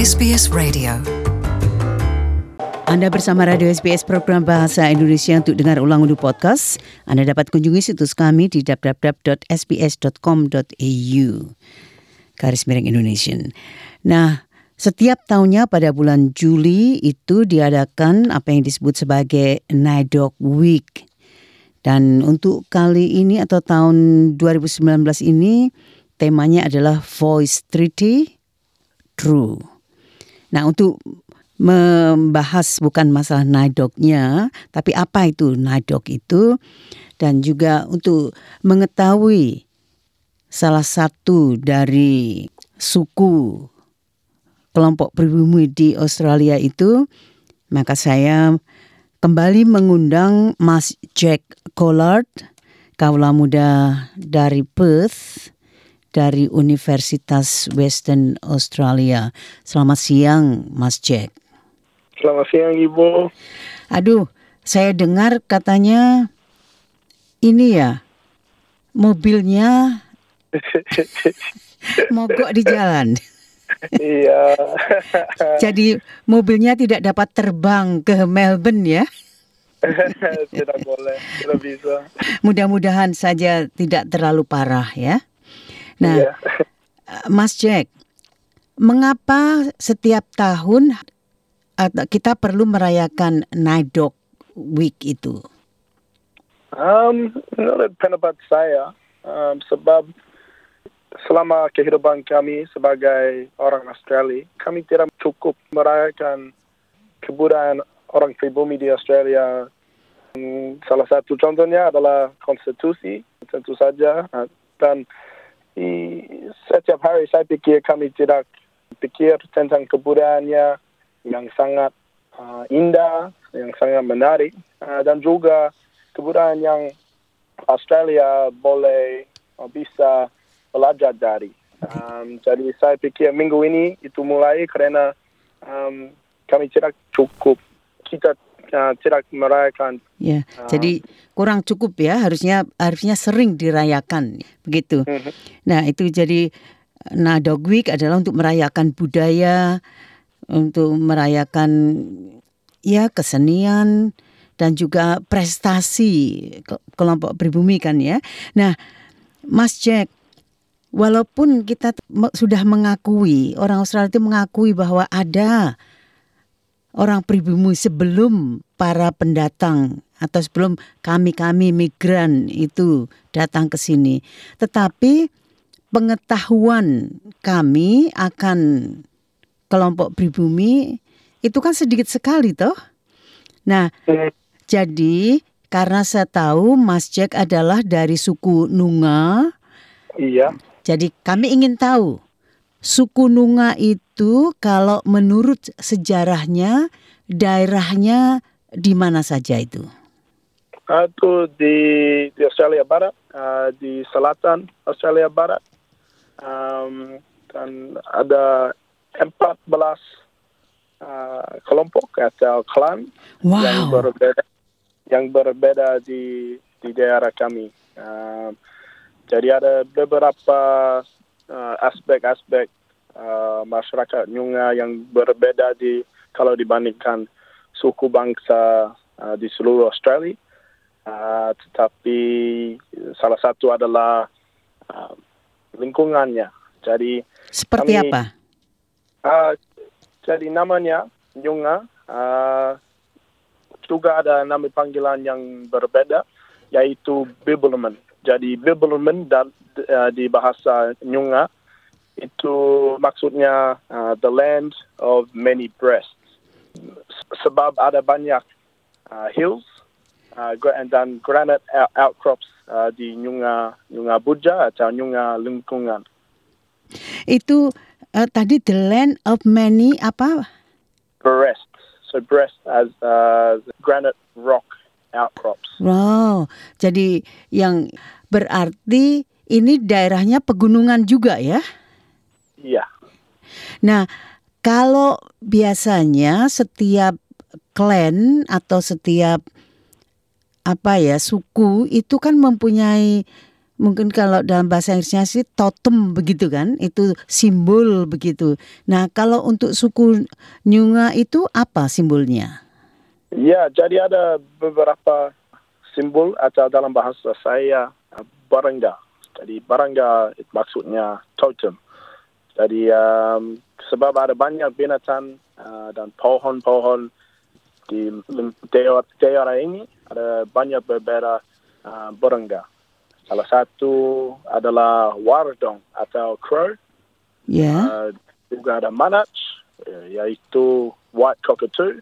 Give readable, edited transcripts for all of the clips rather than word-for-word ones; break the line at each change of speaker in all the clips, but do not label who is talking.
SBS Radio.
Anda bersama Radio SBS Program Bahasa Indonesia. Untuk dengar ulang untuk podcast, Anda dapat kunjungi situs kami di www.sbs.com.au/Indonesian. Nah, setiap tahunnya pada bulan Juli itu diadakan apa yang disebut sebagai NAIDOC Week. Dan untuk kali ini atau tahun 2019 ini temanya adalah Voice Treaty True. Nah, untuk membahas bukan masalah NAIDOC-nya, tapi apa itu NAIDOC itu, dan juga untuk mengetahui salah satu dari suku kelompok pribumi di Australia itu, maka saya kembali mengundang Mas Jack Collard, kaula muda dari Perth, dari Universitas Western Australia. Selamat siang, Mas Jack.
Selamat siang, Ibu.
Aduh, saya dengar katanya ini ya, mobilnya mogok di jalan.
Iya.
Jadi mobilnya tidak dapat terbang ke Melbourne ya?
Tidak boleh, tidak bisa.
Mudah-mudahan saja tidak terlalu parah ya. Nah,
Iya.
Mas Jack, mengapa setiap tahun kita perlu merayakan NAIDOC Week itu?
Pendapat saya, sebab selama kehidupan kami sebagai orang Australia, kami tidak cukup merayakan kebudayaan orang pribumi di Australia. Salah satu contohnya adalah konstitusi, tentu saja. Dan setiap hari saya pikir kami tidak pikir tentang kebudayaannya yang sangat indah, yang sangat menarik, dan juga kebudayaan yang Australia boleh bisa belajar dari. Jadi saya pikir minggu ini itu mulai karena kami tidak cukup, kita tidak merayakan.
Ya, jadi kurang cukup ya, harusnya sering dirayakan begitu. Nah, itu jadi NAIDOC Week adalah untuk merayakan budaya, untuk merayakan ya kesenian dan juga prestasi kelompok pribumi kan ya. Nah, Mas Jack, walaupun kita sudah mengakui, orang Australia itu mengakui bahwa ada orang pribumi sebelum para pendatang atau sebelum kami migran itu datang ke sini. Tetapi pengetahuan kami akan kelompok pribumi itu kan sedikit sekali toh. Nah, jadi karena saya tahu Mas Jack adalah dari suku Noongar.
Iya.
Jadi kami ingin tahu suku Noongar itu kalau menurut sejarahnya daerahnya di mana saja itu?
Itu di Australia Barat, di selatan Australia Barat, dan ada 14 kelompok atau klan yang berbeda di daerah kami. Jadi ada beberapa aspek-aspek masyarakat Noongar yang berbeda kalau dibandingkan suku bangsa di seluruh Australia. Tetapi salah satu adalah lingkungannya. Jadi
seperti apa?
Jadi namanya Noongar, juga ada nama panggilan yang berbeda, yaitu Bibbulmun. Jadi Bibbulmun di bahasa Noongar itu maksudnya the land of many breasts. Sebab ada banyak hills dan granite outcrops di Noongar Budja atau Noongar lingkungan.
Itu tadi the land of many apa?
Breasts. So breast as granite rock outcrops.
Wow, jadi yang berarti ini daerahnya pegunungan juga ya?
Iya.
Nah, kalau biasanya setiap klan atau setiap suku itu kan mempunyai mungkin kalau dalam bahasa Inggrisnya sih totem begitu kan, itu simbol begitu. Nah, kalau untuk suku Nyunga itu apa simbolnya?
Ya, jadi ada beberapa simbol atau dalam bahasa saya barangga. Jadi barangga itu maksudnya totem. Jadi sebab ada banyak binatang dan pohon-pohon di daerah ini, ada banyak berbeda barangga. Salah satu adalah wardong atau crow. Juga ada manach, yaitu white cockatoo.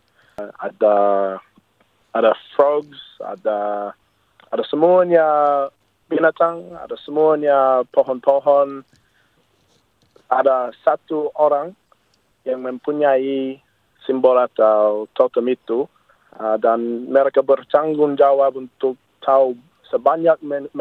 Ada frogs, ada semuanya binatang, ada semuanya pohon-pohon. Ada satu orang yang mempunyai simbol atau totem itu, dan mereka bertanggung jawab untuk tahu sebanyak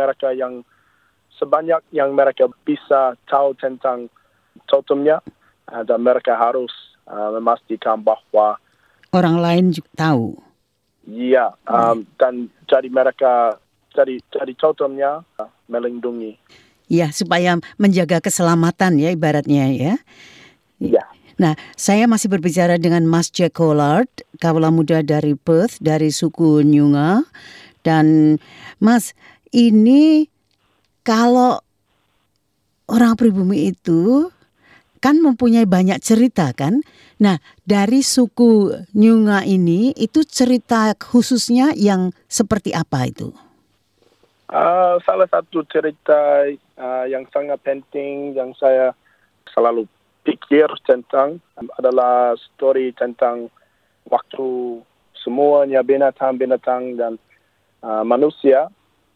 yang mereka bisa tahu tentang totemnya, dan mereka harus memastikan bahwa
orang lain juga tahu.
Iya, dan jadi mereka jadi totemnya melindungi.
Ya, supaya menjaga keselamatan ya ibaratnya ya.
Iya.
Nah, saya masih berbicara dengan Mas Jack Collard, kawula muda dari Perth, dari suku Nyunga. Dan Mas, ini kalau orang pribumi itu kan mempunyai banyak cerita kan. Nah, dari suku Nyunga ini itu cerita khususnya yang seperti apa itu?
Salah satu cerita yang sangat penting yang saya selalu pikir tentang adalah story tentang waktu semuanya binatang-binatang dan manusia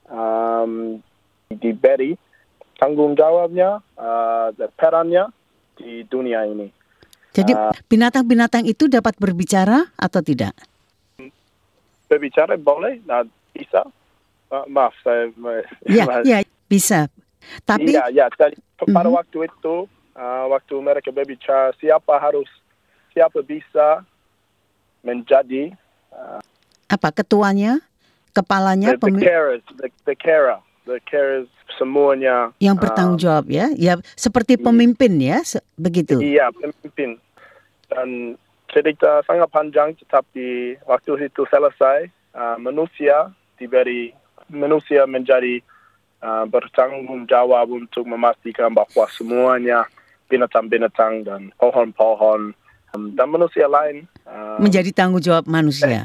diberi tanggung jawabnya dan perannya di dunia ini.
Jadi binatang-binatang itu dapat berbicara atau tidak?
Berbicara boleh, bisa. Maaf, saya...
Ya, bisa. Tapi...
Ya, jadi pada waktu itu, waktu mereka berbicara, siapa bisa menjadi...
ketuanya? Kepalanya?
The carers, semuanya.
Yang bertanggung jawab ya? Ya, seperti pemimpin ya, begitu?
Iya, pemimpin. Dan cerita sangat panjang, tetapi waktu itu selesai, manusia menjadi bertanggung jawab untuk memastikan bahwa semuanya binatang-binatang dan pohon-pohon dan manusia lain
menjadi tanggung jawab manusia.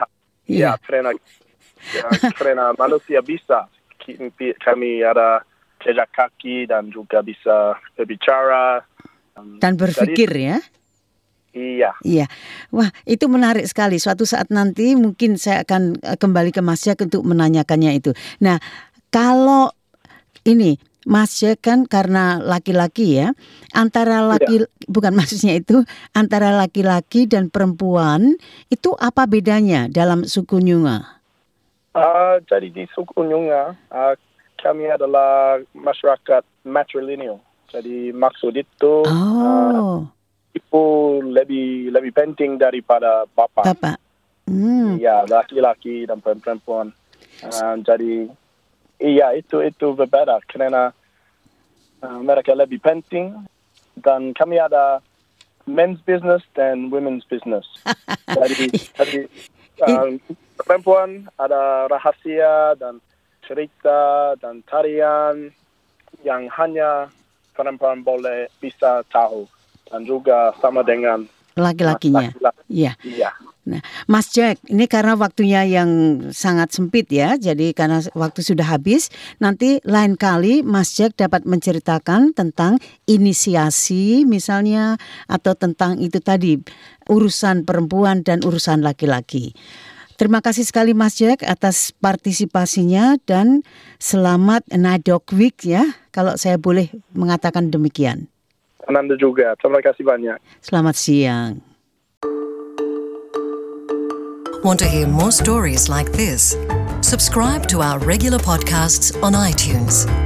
Karena manusia bisa, kami ada jejak kaki dan juga bisa berbicara
dan berpikir ya. Iya. Wah, itu menarik sekali. Suatu saat nanti mungkin saya akan kembali ke Mas Jack untuk menanyakannya itu. Nah, kalau ini Mas Jack kan karena laki-laki ya, bukan maksudnya itu antara laki-laki dan perempuan itu apa bedanya dalam suku Nyunga?
Jadi di suku Nyunga kami adalah masyarakat matrilineal. Jadi maksud itu ibu lebih penting daripada bapak. Iya, laki-laki dan perempuan. Jadi iya itu berbeda karena mereka lebih penting dan kami ada men's business dan women's business. Jadi perempuan ada rahasia dan cerita dan tarian yang hanya perempuan boleh bisa tahu. Dan juga sama dengan
laki-lakinya. Iya. Nah, Mas Jack, ini karena waktunya yang sangat sempit ya, jadi karena waktu sudah habis, nanti lain kali Mas Jack dapat menceritakan tentang inisiasi misalnya, atau tentang itu tadi, urusan perempuan dan urusan laki-laki. Terima kasih sekali Mas Jack atas partisipasinya dan selamat Nadok Week ya, kalau saya boleh mengatakan demikian.
Anda juga. Terima kasih banyak.
Selamat siang.
Want to hear more stories like this? Subscribe to our regular podcasts on iTunes.